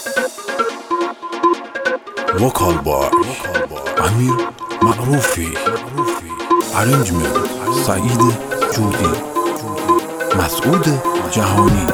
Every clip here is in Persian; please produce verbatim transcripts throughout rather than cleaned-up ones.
وکال بار امیر معروفی، ارنجمنت سعید جودی، مسعود جهانی.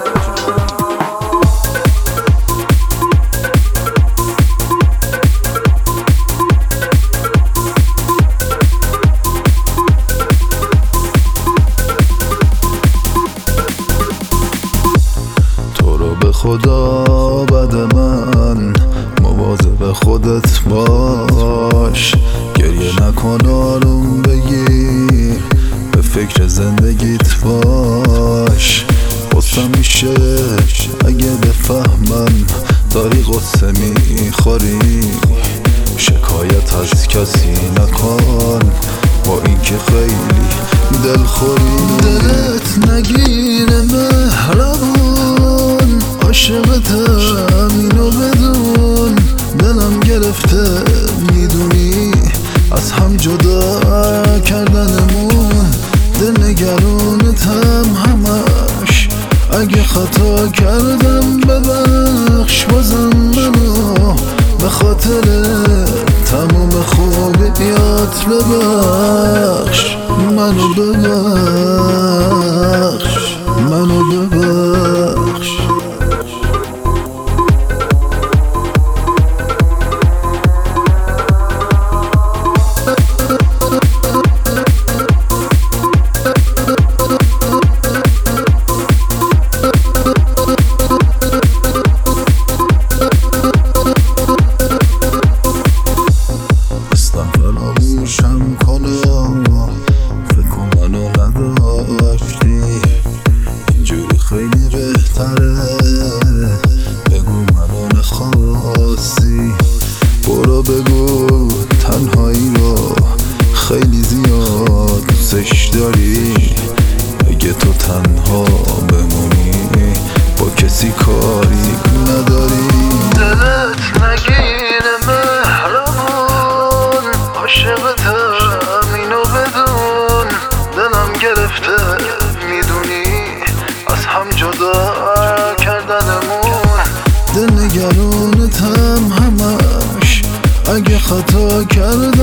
تو رو به خدا بد من مواظب خودت باش، گریه نکن آروم بگیر، به فکر زندگیت باش. غصه میشه اگه بفهمم داری غصه میخوری، شکایت از کسی نکن با اینکه خیلی دلخوری. دلت نگیره مهربون، عاشقتم اینو بدون، دلم گرفته میدونی از هم جدا کردنمون. دل نگرانتم همش، اگه خطا کردم ببخش، بازم منو به خاطر تموم خوبیات ببخش. منو ببخش، منو ببخش. فراموشم کنم، فکر کن منو نداشتی، اینجوری خیلی بهتره، بگو منو نخواستی. برو بگو تنهایی رو خیلی زیاد دوستش داری، اگه تو تنها بمونی با کسی کاری نداری. دلت نگیره مهربون، عاشقتم اینو بدون، دلم گرفته میدونی از هم جدا کردنمون. دل نگرانتم همش، اگه خطا کردم